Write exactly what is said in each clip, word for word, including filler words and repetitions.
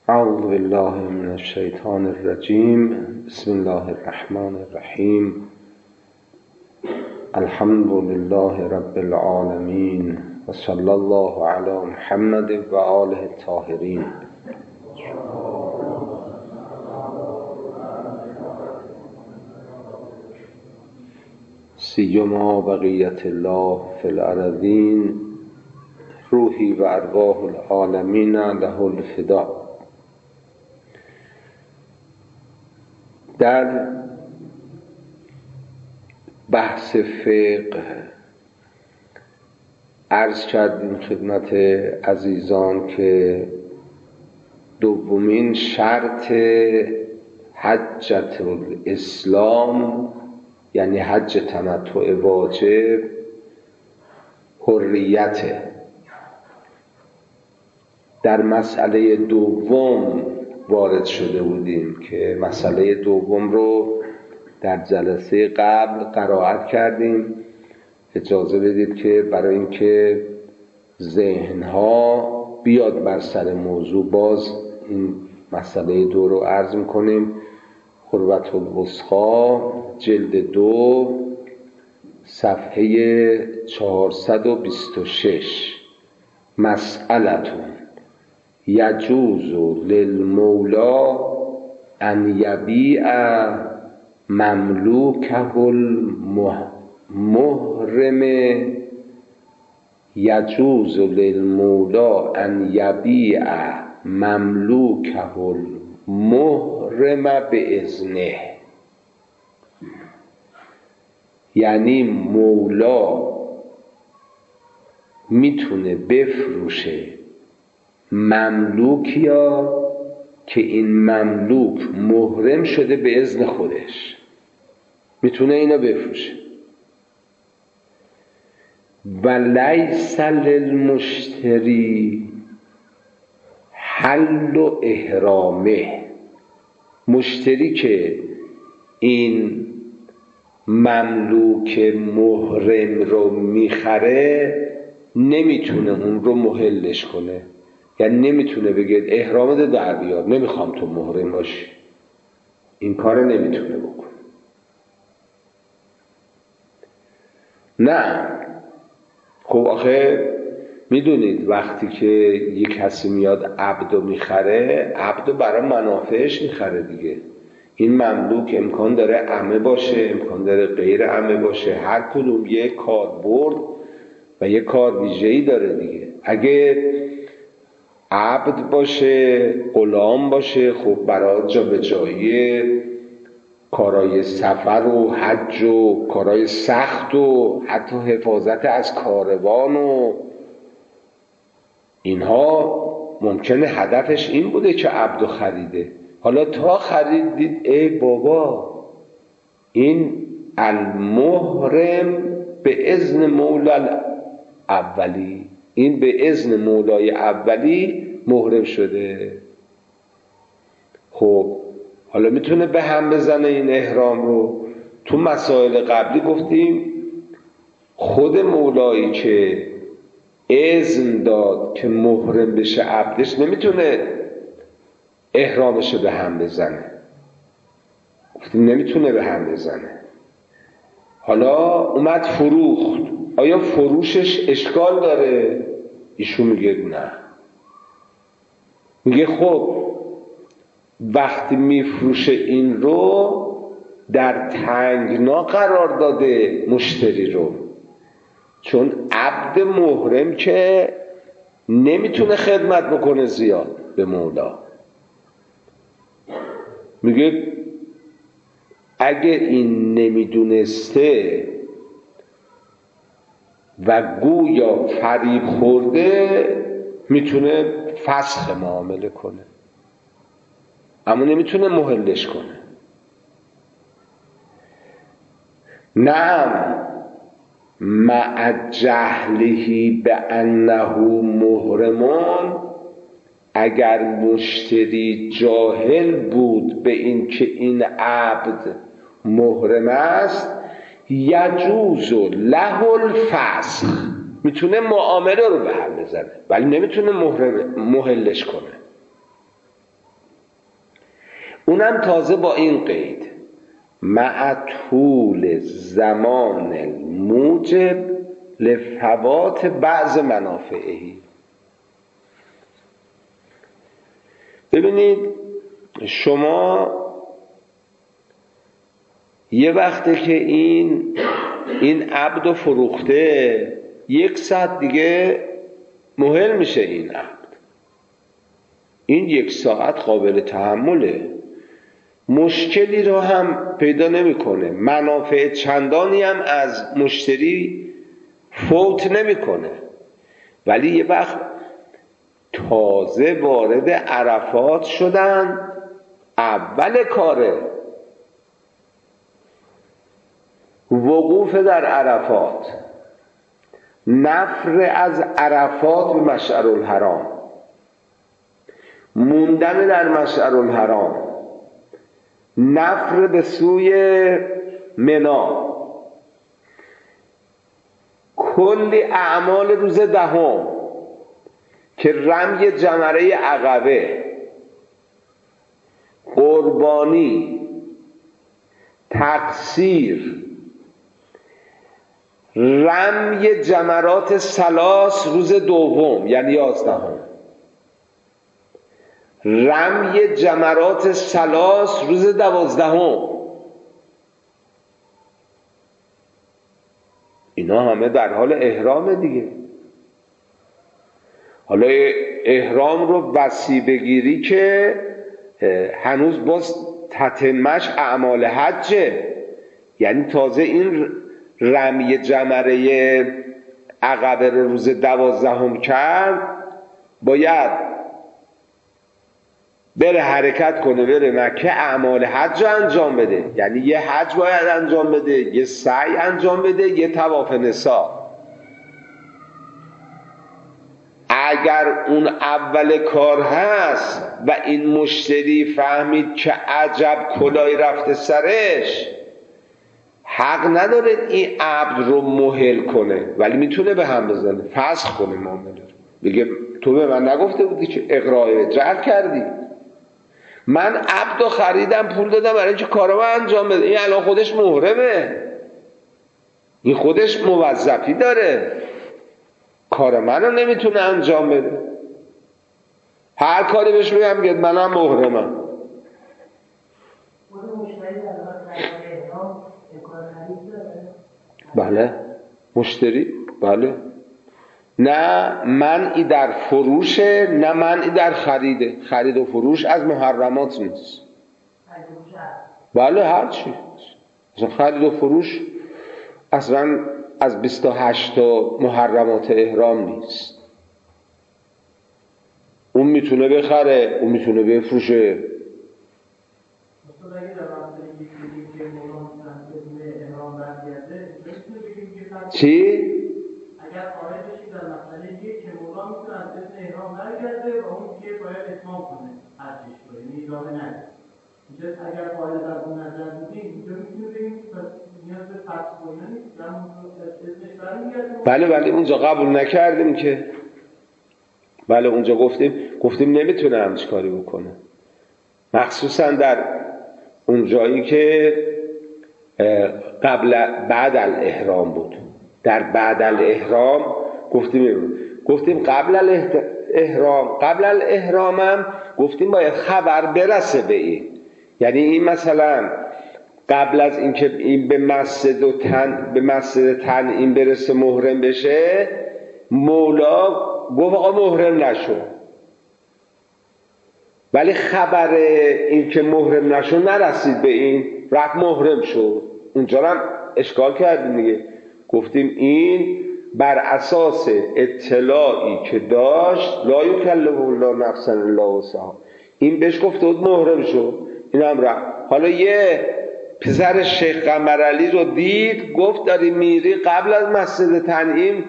اعوذ بالله من الشیطان الرجیم. بسم الله الرحمن الرحیم. الحمد لله رب العالمین و صلی الله علی محمد و آله الطاهرین. سیما بقیت الله فی الارضین، روحی و ارواح العالمین له الفدا. در بحث فقه عرض کردیم خدمت عزیزان که دومین شرط حجة الاسلام یعنی حج تمتع واجب حریته. در مسئله دوم وارد شده بودیم که مسئله دوم رو در جلسه قبل قرائت کردیم. اجازه بدید که برای اینکه ذهنها بیاد بر سر موضوع باز این مسئله دو رو عرض می‌کنیم. قربة الوثقی جلد دو صفحه چهارصد و بیست و شش. مسئلتون یجوز للمولا ان یبیع مملوکه المحرم یجوز للمولا ان یبیع مملوکه المحرم باذنه. یعنی مولا میتونه بفروشه مملوکیا که این مملوک محرم شده به اذن خودش، میتونه اینا بفروشه. و لیس للمشتری حل و احرامه. مشتری که این مملوک محرم رو میخره نمیتونه اون رو محلش کنه، یعنی نمیتونه بگه احرامت در بیار، نمیخوام تو محرم باشی. این کار نمیتونه بکنه. نه خب آخه میدونید وقتی که یک کسی میاد عبدو میخره، عبدو برای منافعش میخره دیگه. این مملوک امکان داره عمه باشه، امکان داره غیر عمه باشه، هر کدوم یک کاربرد و یک کار ویژه‌ای داره دیگه. اگه عبد باشه، غلام باشه، خب برای جابجایی کارهای سفر و حج و کارهای سخت و حتی حفاظت از کاروان و اینها ممکنه هدفش این بوده که عبدو خریده. حالا تا خریدید ای بابا این المحرم به اذن مولا اولی، این به اذن مولای اولی محرم شده. خب حالا میتونه به هم بزنه این احرام رو. تو مسائل قبلی گفتیم خود مولایی که اذن داد که محرم بشه عبدش نمیتونه احرامش به هم بزنه. گفتیم نمیتونه به هم بزنه. حالا اومد فروخت، آیا فروشش اشکال داره؟ ایشون میگه نه. میگه خب وقتی میفروشه این رو در تنگنا قرار داده مشتری رو، چون عبد محرم که نمیتونه خدمت بکنه زیاد به مولا. میگه اگه این نمیدونسته و گویا فریب خورده میتونه فسخ معامله کنه، اما نمیتونه محلش کنه. نعم مع جهله به انه محرمون، اگر مشتری جاهل بود به این که این عبد محرم است، یجوز له الفسخ، میتونه معامله رو به هم بزنه ولی نمیتونه محرم محلش کنه. اونم تازه با این قید مع طول زمان الموجب لفوات بعض منافعهی. ببینید شما یه وقته که این این عبد و فروخته، یک ساعت دیگه مهل میشه این عبد. این یک ساعت قابل تحمله، مشکلی رو هم پیدا نمیکنه، منافع چندانی هم از مشتری فوت نمیکنه. ولی یه وقت تازه وارد عرفات شدن، اول کاره وقوف در عرفات، نفر از عرفات به مشعر الحرام، موندن در مشعر الحرام، نفر به سوی منا، کلی اعمال روز دهم که رمی جمره عقبه، قربانی، تقصیر، رمی جمرات ثلاث روز دوم یعنی یازدهم، رمی جمرات ثلاث روز دوازدهم، اینا همه در حال احرام دیگه. حالا احرام رو وسیع بگیری که هنوز باز تتمش اعمال حجه، یعنی تازه این رمی جمره عقبه رو روز دوازدهم کرد، باید بره حرکت کنه بره مکه، اعمال حج رو انجام بده، یعنی یه حج باید انجام بده، یه سعی انجام بده، یه طواف نسا. اگر اون اول کار هست و این مشتری فهمید که عجب کلای رفته سرش، حق نداره این عبد رو مهل کنه، ولی میتونه به هم بزنه، فسخ کنه معامله رو، بگه تو به من نگفته بودی که اقرار جعل کردی، من عبد رو خریدم پول دادم برای اینکه کارو انجام بده، این الان خودش محرمه، این خودش موظفی داره، کار منو نمیتونه انجام بده. هر کاری بهش میگم میگه منم محرمم. بله مشتری، بله، نه منعی در فروشه نه منعی در خریده. خرید و فروش از محرمات نیست. بله هر چی، مثلا خرید و فروش اصلا از بیست و هشت تا محرمات احرام نیست. اون میتونه بخره، اون میتونه بفروشه. چی؟ اگر قائل بشید در مسئله یک که مولا میتونه از اسم احرام برگرده و اون که باید اتمام کنه حجش رو، یعنی ادامه نده. اینجا اگر قائل در اون نظر بودیم اینجا میتونیم بگیم نیاز به فسخ و اینا نیست، اسمش برمیگرده. بله بله اونجا قبول نکردیم که، بله اونجا گفتیم گفتیم نمیتونه همچی کاری بکنه، مخصوصا در اون جایی که قبل بعد الاحرام بود. در بعد الاحرام گفتیم گفتیم قبل الاحرام قبل الاحرام هم گفتیم باید خبر برسه به این، یعنی این مثلا قبل از اینکه این به مسجد و تن به مسجد تنعیم برسه محرم بشه، مولا گفت آقا محرم نشو، ولی خبر این که محرم نشو نرسید به این، رفت محرم شد. اونجا هم اشکال کردیم دیگه، گفتیم این بر اساس اطلاعی که داشت، لا یکلف الله نفسا الا وسعها، این بهش گفته بود محرم شد، این هم رفت. حالا یه پسر شیخ قمرعلی رو دید، گفت داری میری قبل از مسجد تنعیم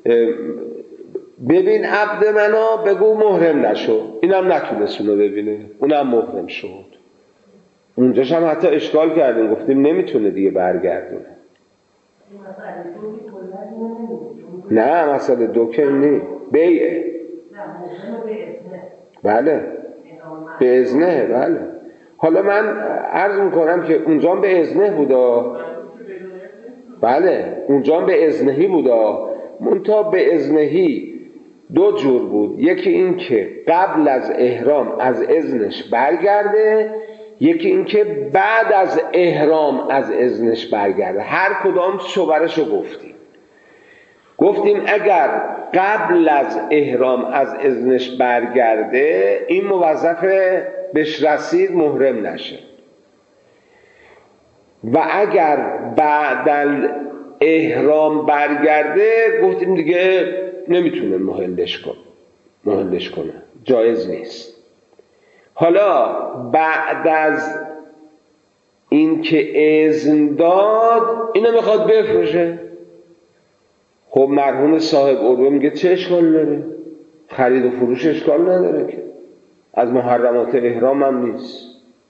ببین عبد منو، بگو محرم نشو. اینم نتونست اونو ببینه، اونم محرم شد. اونجاش هم حتی اشکال کردیم، گفتیم نمیتونه دیگه برگردونه. نه مسئله دو که نی بیعه، بله به اذنه، بله. حالا من عرض میکنم که اونجا به اذنه بودا، بله اونجا به اذنهی بودا، منتها به اذنهی دو جور بود، یکی این که قبل از احرام از اذنش برگرده، یکی این که بعد از احرام از اذنش برگرده. هر کدام شوبرشو گفتیم. گفتیم اگر قبل از احرام از اذنش برگرده این موظف بهش رسید محرم نشه، و اگر بعد احرام برگرده گفتیم دیگه نمیتونه محلش کنه محلش کنه جایز نیست. حالا بعد از این که اذن داد اینو میخواد بفروشه، خب مرحوم صاحب عروه میگه چه اشکال داره؟ خرید و فروش اشکال نداره که، از محرمات احرام هم نیست.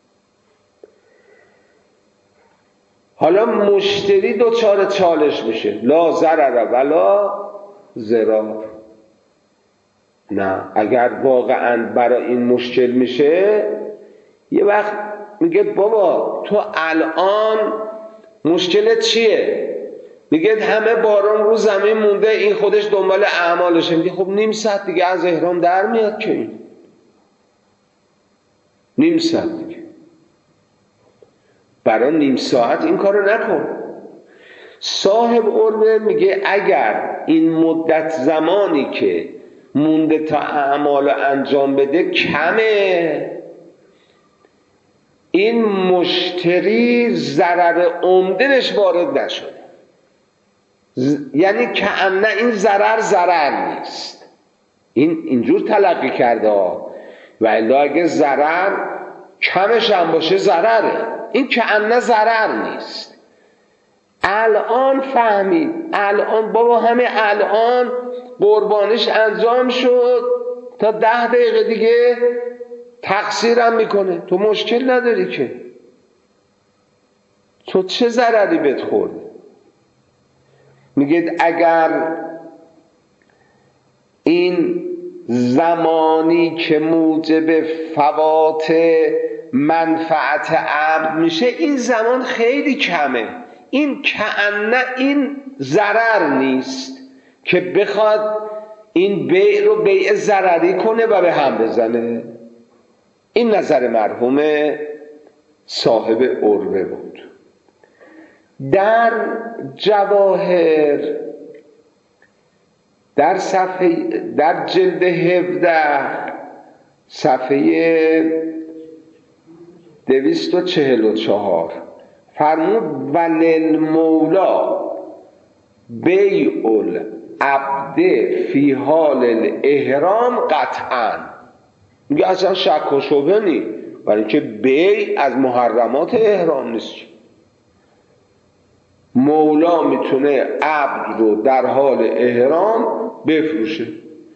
حالا مشتری دوچار چالش میشه، لا ضرر ولا ضرار. نه، اگر واقعا برای این مشکل میشه یه وقت میگه بابا تو الان مشکلت چیه؟ میگه همه باران رو زمین مونده، این خودش دنبال اعمالشه. میگه خب نیم ساعت دیگه از احرام در میاد که این نیم ساعت دیگه، برای نیم ساعت این کارو نکن. صاحب عروه میگه اگر این مدت زمانی که مونده تا اعمال انجام بده کمه، این مشتری ضرر عمدهش وارد نشده، یعنی که نه این ضرر ضرر نیست، این اینجور تلقی کرده ها، و الا اگه ضرر کمش هم باشه ضرره، این که نه ضرر نیست. الان فهمید، الان بابا همه الان قربانش انجام شد، تا ده دقیقه دیگه تقصیرم میکنه، تو مشکل نداری که، تو چه ضرری بهت خورده؟ میگه اگر این زمانی که موجب فوات منفعت عبد میشه این زمان خیلی کمه، این کأنه این ضرر نیست که بخواد این بیع رو بیع ضرری کنه و به هم بزنه. این نظر مرحوم صاحب عروه بود. در جواهر در صفحه در جلد هفده صفحه دویست و چهل و چهار فرمود وللمولا بیع العبد فی حال الاحرام قطعا. میگه اصلا شک و شبهه نی، برای اینکه بیع از محرمات احرام نیست. مولا میتونه عبد رو در حال احرام بفروشه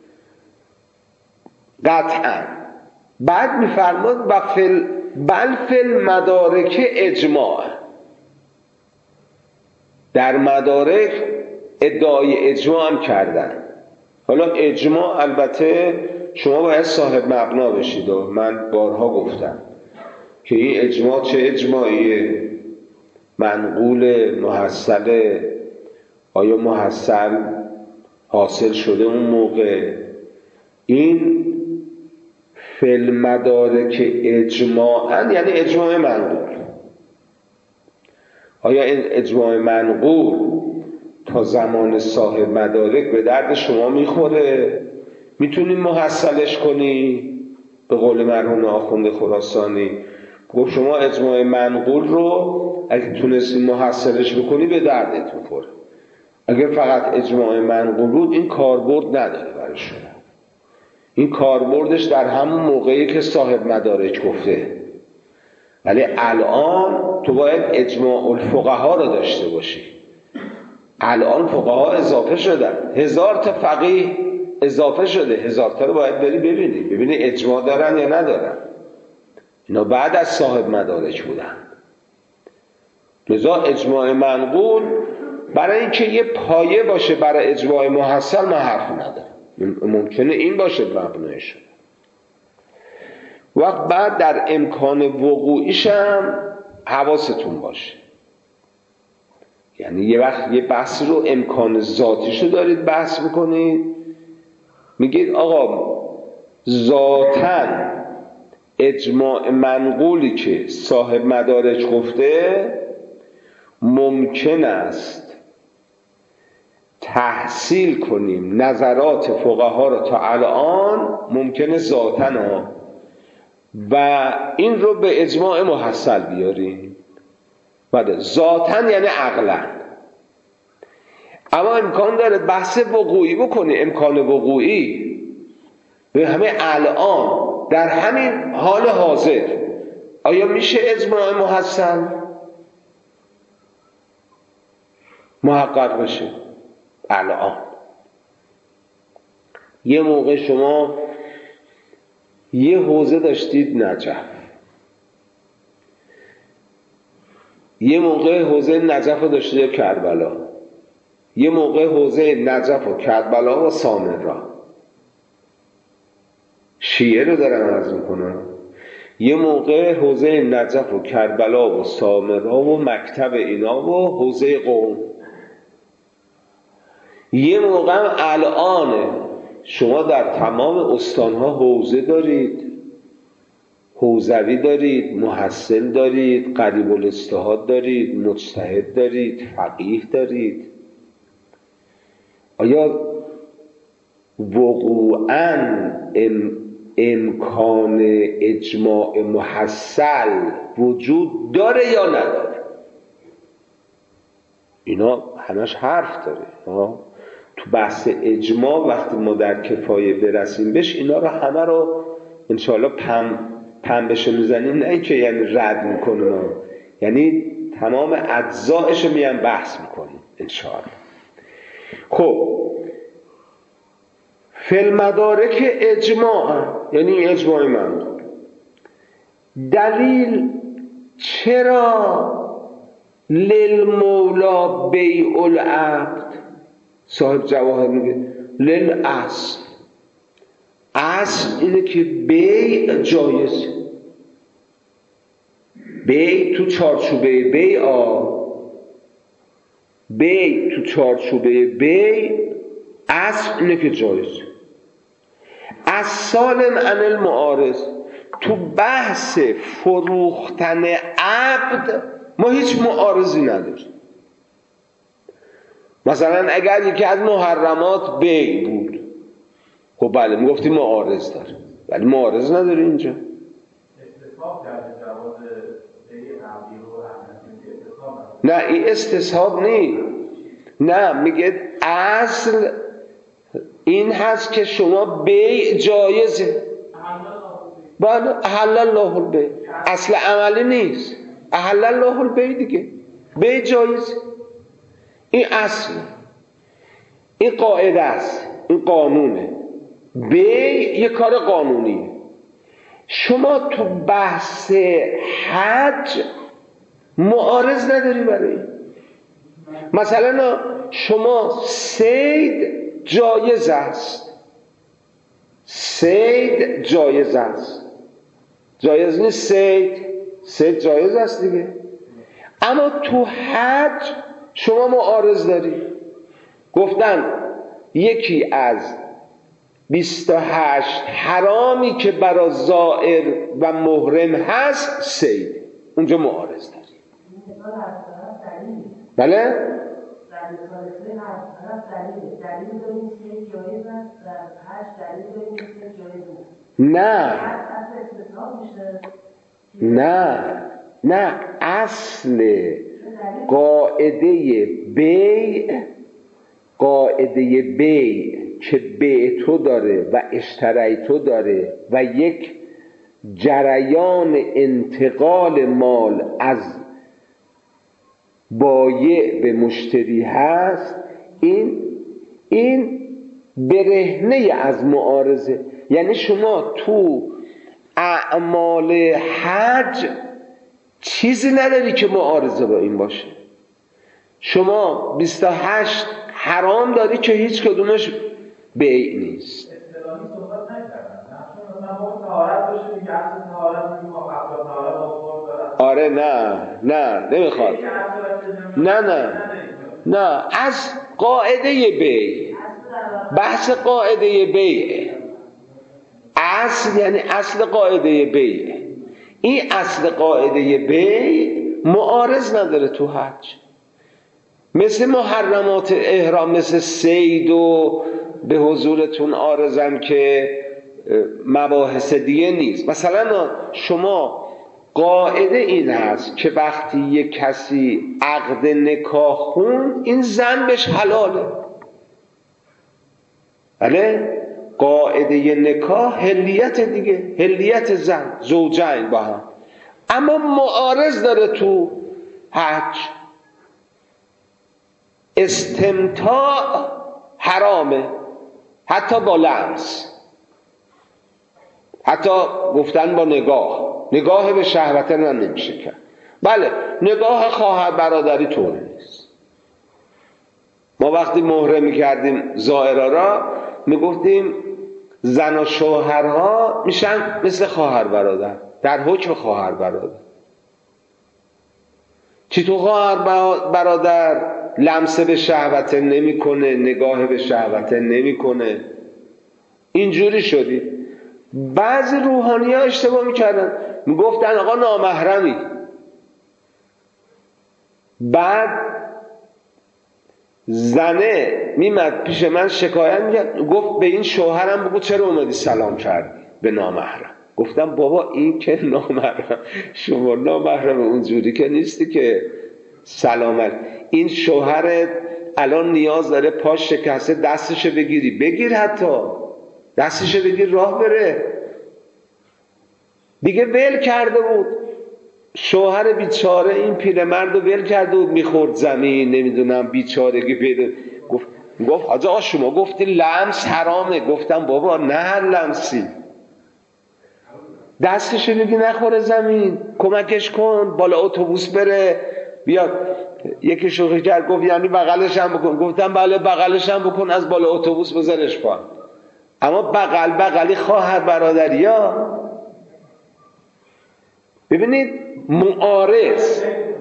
قطعا. بعد میفرماد و فل بل فل مدارک اجماع، در مدارک ادعای اجماع هم کردن. حالا اجماع البته شما باید صاحب مبنا بشید و من بارها گفتم که این اجماع چه اجماعیه، منقول، محصل، آیا محصل حاصل شده اون موقع. این فل مدارک اجماعاً یعنی اجماع منقول. آیا این اجماع منقول تا زمان صاحب مدارک به درد شما میخوره؟ میتونی محصلش کنی؟ به قول مرحوم آخوند خراسانی گفت شما اجماع منقول رو اگه تونستی محصلش بکنی به دردت میخوره. اگه فقط اجماع منقول بود این کاربرد نداره برای شما. این کاربردش در همون موقعی که صاحب مدارک گفته، ولی الان تو باید اجماع الفقها رو داشته باشی. الان فقها اضافه شدن، هزار تا فقیه اضافه شده، هزار تا رو باید بری ببینی ببینی اجماع دارن یا ندارن. اینا بعد از صاحب مدارک بودن. لذا اجماع منقول برای اینکه یه پایه باشه برای اجماع محصل من حرف ندارم، ممکنه این باشه مبنایش. وقت بعد در امکان وقوعیش هم حواستون باشه. یعنی یه وقت یه بحث رو امکان ذاتیشو دارید بحث میکنید، میگید آقا ذاتاً اجماع منقولی که صاحب مدارج گفته ممکن است تحصیل کنیم نظرات فقها رو تا الان ممکنه ذاتاً و این رو به اجماع محصل بیاریم. بله ذاتاً یعنی عقلاً، اما امکان داره بحث وقوعی بکنی، امکان وقوعی به همه الان در همین حال حاضر آیا میشه اجماع محصل محقق بشه؟ الان یه موقع شما یه حوزه داشتید نجف، یه موقع حوزه نجف رو داشتید کربلا، یه موقع حوزه نجف و کربلا و سامرا، شیعه رو دارم عرض میکنم، یه موقع حوزه نجف و کربلا و سامرا و مکتب اینا و حوزه قم، یه موقع هم الان شما در تمام استانها حوزه دارید، حوزوی دارید، محصل دارید، قریب الاجتهاد دارید، مجتهد دارید، فقیه دارید. آیا وقوعاً ام امکان اجماع محصل وجود داره یا نداره؟ اینا همش حرف داره. تو بحث اجماع وقتی ما در کفایه برسیم بهش اینا رو همه رو انشاءالله پم پنبهشو میزنیم، نه اینکه یعنی رد میکنیم، یعنی تمام اجزایش رو میان بحث میکنیم انشاءالله. خب فی المدارک اجماع یعنی اجماع منقول. دلیل چرا للمولا بیع العبد؟ صاحب جواهر میگه للاصل، اصل اینه که بیع جایزه. بیع تو چارچوبه بیع آ بیع تو چارچوبه بیع اصل اینه که جایزه. از سالم عن المعارض، تو بحث فروختن عبد ما هیچ معارضی نداریم. مثلا اگر یکی از محرمات بیع بود، خب بله میگفتیم معارض داره، ولی معارض نداره اینجا. استصحاب کرده جواز بیع عبدی رو استصحاب نه این استصحاب نی، نه میگه اصل این هست که شما بیع جایزه. بله احل الله البیع، اصل عملی نیست، احل الله البیع دیگه، بیع جایزه. این اصل، این قاعده است، این قانونه. بیع یک کار قانونیه. شما تو بحث حج معارض نداری برای مثلا شما صید جایز است، صید جایز است، جایز نیست صید، صید جایز است دیگه. اما تو حج شما معارض داری، گفتن یکی از بیست و هشت حرامی که برای زائر و محرم هست صید، اونجا معارض داری. بله؟ نه نه نه اصل قاعده بیع، قاعده بیع که بیع تو داره و اشتری تو داره و یک جریان انتقال مال از بایع به مشتری هست، این این برهنه از معارضه. یعنی شما تو اعمال حج چیزی نداری که معارضه با این باشه. شما بیست و هشت حرام داری که هیچ کدومش بیع نیست. اصطلاحی صحبت نکردن، آره نه نه نمیخواد نه نه نه از قاعده بی بحث قاعده بی اصل یعنی اصل قاعده بی این اصل قاعده بی معارض نداره تو حج مثل محرمات احرام مثل صید و به حضورتون عارضم که مباحث دیگه نیست. مثلا شما قاعده این هست که وقتی یک کسی عقد نکاح خوند این زن بهش حلاله بله قاعده نکاح هلیت دیگه هلیت زن زوجین با هم اما معارض داره تو حج استمتاع حرامه حتی با لمس حتی گفتن با نگاه نگاه به شهوت هم نمیشه کرد بله نگاه خواهر برادری طوری نیست ما وقتی مهره میکردیم زائرا را میگفتیم زن و شوهرها میشن مثل خواهر برادر در حکم خواهر برادر چی تو خواهر برادر لمسه به شهوت نمیکنه نگاه به شهوت نمیکنه اینجوری شدی بعضی روحانی ها اشتباه میکردن میگفتن آقا نامحرمی بعد زنه میمد پیش من شکایت میکرد گفت به این شوهرم بگو چرا اومدی سلام کردی به نامحرم گفتم بابا این که نامحرم شما نامحرم اونجوری که نیستی که سلامت این شوهرت الان نیاز داره پاش شکسته دستشو بگیری بگیر حتی دستشو بگیر راه بره دیگه ول کرده بود شوهر بیچاره این پیرمرد رو ول کرده بود میخورد زمین نمیدونم بیچارگی پیدا گفت گفت حاجی آقا شما گفتی لمس حرامه گفتم بابا نه هر لمسی دستشو بگی نخوره زمین کمکش کن بالا اتوبوس بره بیاد یکی شوخی کرد گفت یعنی بغلش هم بکن گفتم بله بغلش هم بکن از بالا اتوبوس بذارش پایین اما بغل بغلی خواهر برادری ها ببینید معارض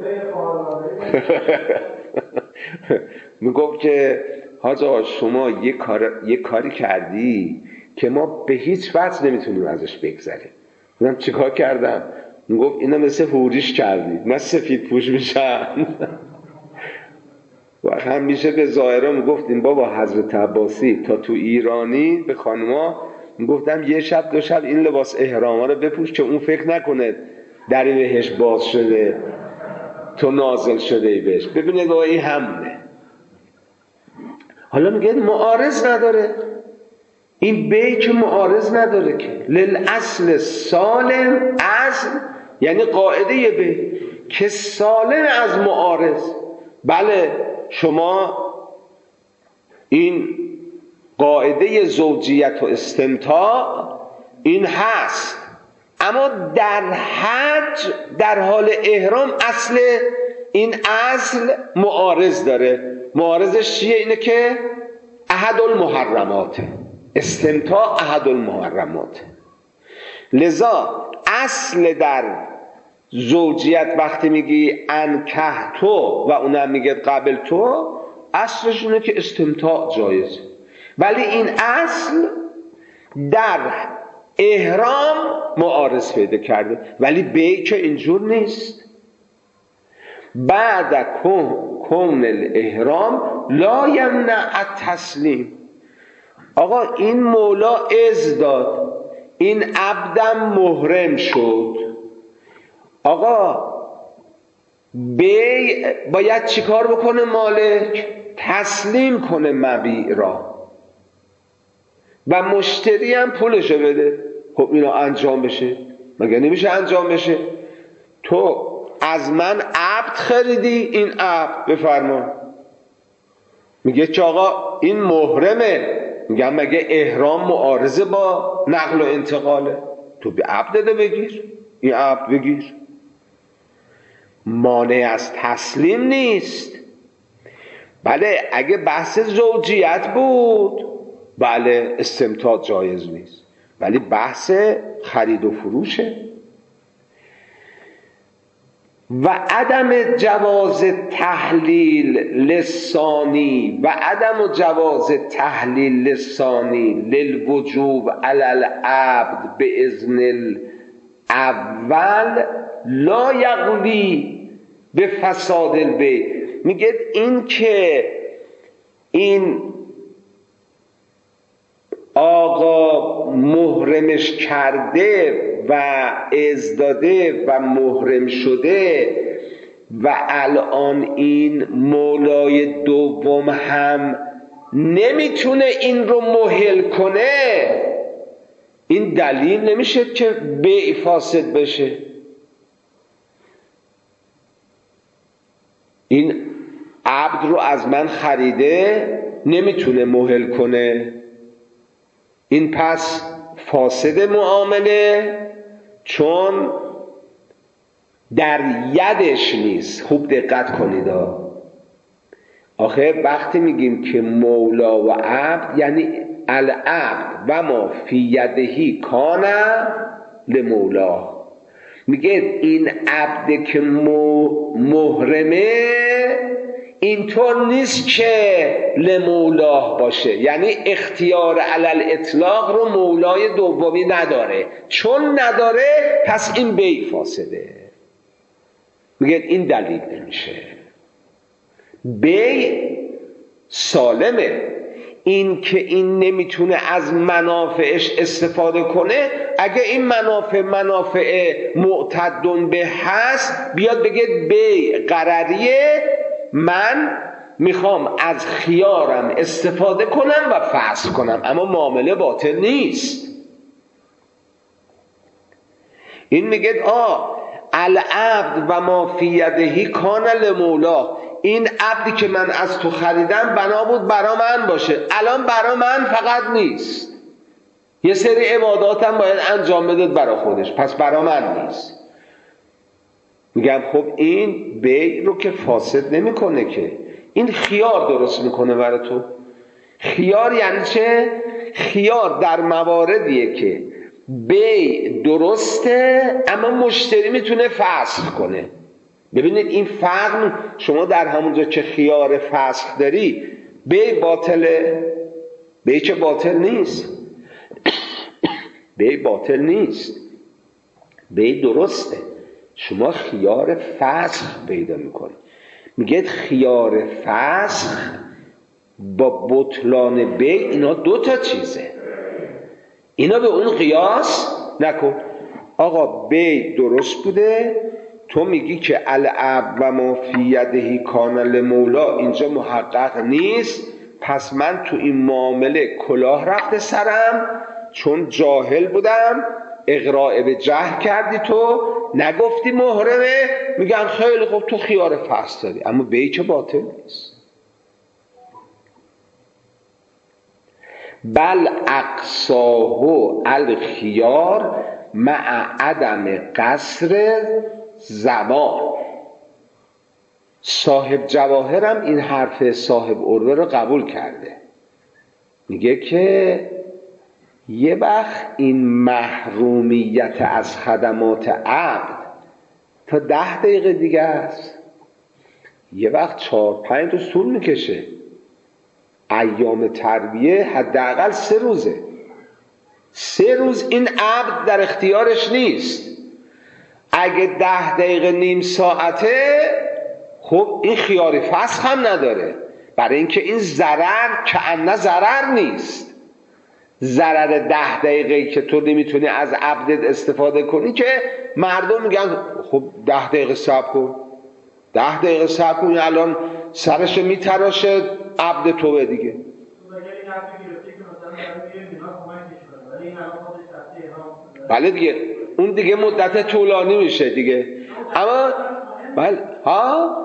میگفت که حاجی شما یه کار یه کاری کردی که ما به هیچ وجه نمیتونیم ازش بگذریم گفتم چیکار کردم میگفت اینا مثل حوریش کردی من سفید پوش میشم و همیشه به ظاهرا میگفتیم بابا حضرت عباسی تا تو ایرانی به خانوما میگفتم یه شب دو شب این لباس احراما رو بپوش که اون فکر نکنه دری بهش باز شده تو نازل شده ای بهش ببینید بابا این همونه حالا میگه معارض نداره این بی که معارض نداره که للاصل سالم اصل یعنی قاعده بی که سالم از معارض بله شما این قاعده زوجیت و استمتاع این هست اما در حج در حال احرام اصل این اصل معارض داره معارضش چیه اینه که احد المحرمات استمتاع احد المحرمات لذا اصل در زوجیت وقتی میگی انکه تو و اونم میگه قبل تو اصلش اینه که استمتاع جایزه ولی این اصل در احرام معارض پیدا کرده ولی بی که اینجور نیست بعد کون الاحرام لا یمنع التسلیم آقا این مولا اذن داد این عبدم محرم شد آقا بی باید چیکار بکنه مالک تسلیم کنه مبیع را و مشتری هم پولشو بده خب اینا انجام بشه مگه نمیشه انجام بشه تو از من عبد خریدی این عبد بفرما میگه که آقا این محرمه میگم مگه احرام معارضه با نقل و انتقاله تو به عبد ده بگیر این عبد بگیر مانع از تسلیم نیست بله اگه بحث زوجیت بود بله استمتاع جایز نیست ولی بحث خرید و فروشه. و عدم جواز تحلیل لسانی و عدم جواز تحلیل لسانی للوجوب علی العبد به اذن الاول لا یقضی به فساد البیع. میگه این که این آقا محرمش کرده و ازداده و محرم شده و الان این مولای دوم هم نمیتونه این رو مهل کنه، این دلیل نمیشه که بیع فاسد بشه. این عبد رو از من خریده نمیتونه مهل کنه، این پس فاسد معامله چون در یدش نیست. خوب دقت کنید آخه وقتی میگیم که مولا و عبد یعنی العبد و ما فی یدهی کان لمولا. میگه این عبد که محرمه اینطور نیست که لمولاه باشه، یعنی اختیار علل اطلاق رو مولای دومی نداره. چون نداره پس این بیع فاسده. میگه این دلیل نمیشه، بیع سالمه. این که این نمیتونه از منافعش استفاده کنه، اگه این منافع منافع معتدن به هست بیاد بگه بیع غرریه، من میخوام از خیارم استفاده کنم و فسخ کنم، اما معامله باطل نیست. این میگه آ العبد و ما فی یدهی کان لمولا، این عبدی که من از تو خریدم بنا بود برا من باشه، الان برا من فقط نیست، یه سری عباداتم باید انجام بده برا خودش، پس برا من نیست. میگم خب این بیع رو که فاسد نمیکنه که، این خیار درست میکنه برا تو. خیار یعنی چه؟ خیار در مواردیه که بیع درسته اما مشتری میتونه فسخ کنه. ببینید این فرق، شما در همونجا که خیار فسخ داری بیع باطله، بیع که باطل نیست، بیع باطل نیست، بیع درسته، شما خیار فسخ پیدا میکنی. میگه خیار فسخ با بطلان بیع اینا دو تا چیزه، اینا به اون قیاس نکن. آقا بیع درست بوده، تو میگی که العبد و ما فی یدهی کان لمولا اینجا محقق نیست، پس من تو این معامله کلاه رفته سرم چون جاهل بودم، اغراء به جهل کردی، تو نگفتی محرمه، میگن خیلی خوب تو خیار فسخ دادی، اما بیع که باطل نیست. بل اقصاه الخیار مع عدم قصر زمان. صاحب جواهرم این حرف صاحب عروه رو قبول کرده، میگه که یه وقت این محرومیت از خدمات عبد تا ده دقیقه دیگه است، یه وقت چهار پنج روز طول میکشه، ایام تربیه حداقل سه روزه، سه روز این عبد در اختیارش نیست. اگه ده دقیقه نیم ساعته خب این خیار فسخ هم نداره، برای اینکه این ضرر که انه ضرر نیست. ضرر ده دقیقه که تو نمیتونی از عبدت استفاده کنی که مردم میگن خب ده دقیقه صبر کن، ده دقیقه صبر کن، الان سرش میتراشه عبد تو به دیگه. بله دیگه اون دیگه مدت طولانی میشه دیگه. اما بله ها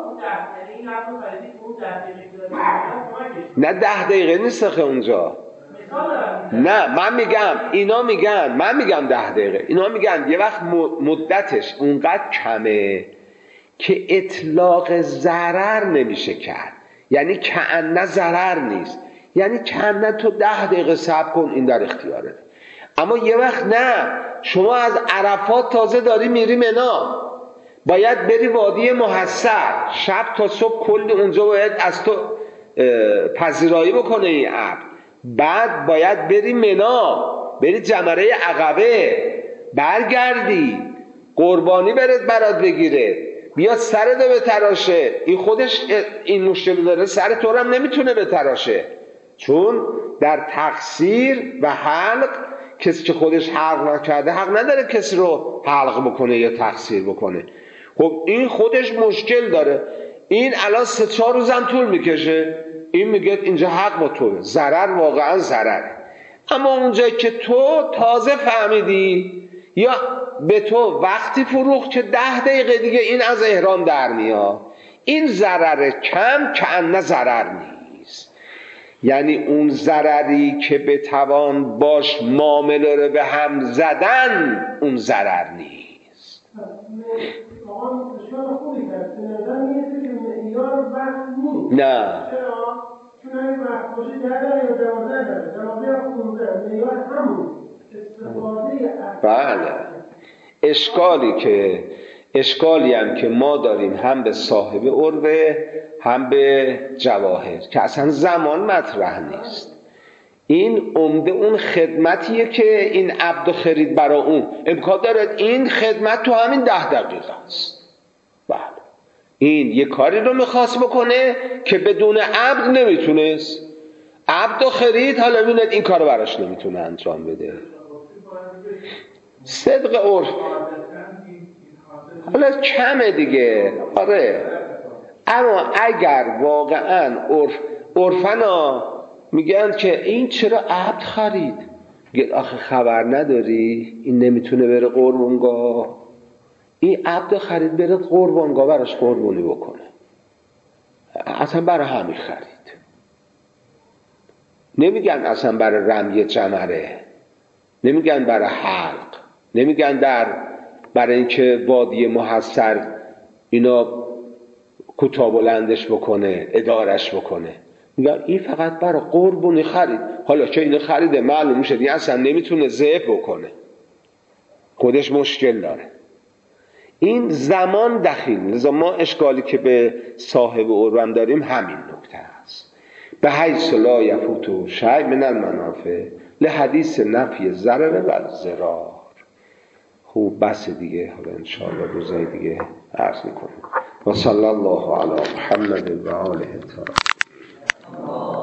نه ده دقیقه نیست خیلی اونجا، نه من میگم اینا میگن، من میگم ده دقیقه، اینا میگن یه وقت مدتش اونقدر کمه که اطلاق ضرر نمیشه کرد، یعنی کأنه ضرر نیست، یعنی کأنه تو ده دقیقه صبر کن این در اختیارت. اما یه وقت نه، شما از عرفات تازه داری میری منا، باید بری وادی محصر، شب تا صبح کل اونجا باید از تو پذیرایی بکنه این عبد. بعد باید بری منا، بری جمره عقبه، برگردی قربانی برات برات بگیره، بیاد سرت به تراشه. این خودش این مشکل داره، سر تو هم نمیتونه به تراشه، چون در تقصیر و حلق کسی که خودش حلق نکرده حق نداره کسی رو حلق بکنه یا تقصیر بکنه. خب این خودش مشکل داره. این الان سه چهار روزم طول میکشه، این میگه اینجا حق با توه، ضرر واقعا ضرره. اما اونجایی که تو تازه فهمیدی یا به تو وقتی فروخت که ده دقیقه دیگه این از احرام در میاد، این ضرر کم که انه ضرر نیست. یعنی اون ضرری که بتوان باش معامله رو به هم زدن اون ضرر نیست. آقا بسیار خوبی کرد. به نظر میاد که معیار وقت نیست. نه. چرا؟ چون اگه وقت باشه ده داره یا دوازده داره، دوازده یا پونزده، معیار همون استفاده. بله. اشکالی که اشکالی هم که ما داریم هم به صاحب عروه هم به جواهر که اصلا زمان مطرح نیست. این عمده اون خدمتیه که این عبد خرید برای اون. امکان داره این خدمت تو همین ده دقیقه است. بله. این یه کاری رو میخواست بکنه که بدون عبد نمیتونست. عبد خرید، حالا ببینید این کارو براش نمیتونه انجام بده. صدق عرف حالا کمه دیگه. آره. اما اگر واقعا عرف عرفنا میگن که این چرا عبد خرید، میگه آخه خبر نداری این نمیتونه بره قربانگاه، این عبد خرید بره قربانگاه براش قربانی بکنه، اصلا برای همین خرید. نمیگن اصلا برای رمی جمره، نمیگن برای حلق، نمیگن در برای اینکه وادی محصر اینا کوتاه بلندش بکنه، ادارش بکنه. میگن این فقط برای قربونی خرید. حالا که اینو خریده معلوم میشه دیگه اصلا نمیتونه ذبح بکنه، خودش مشکل داره. این زمان دخیل. لذا ما اشکالی که به صاحب عروه داریم همین نکته است. به حیث لا یفوت شیء من المنافع لحدیث نفی ضرر و ضرار. خوب بس دیگه، حالا انشاءالله روزای دیگه عرض میکنیم. و صلی الله علی محمد و آله الطاهرین.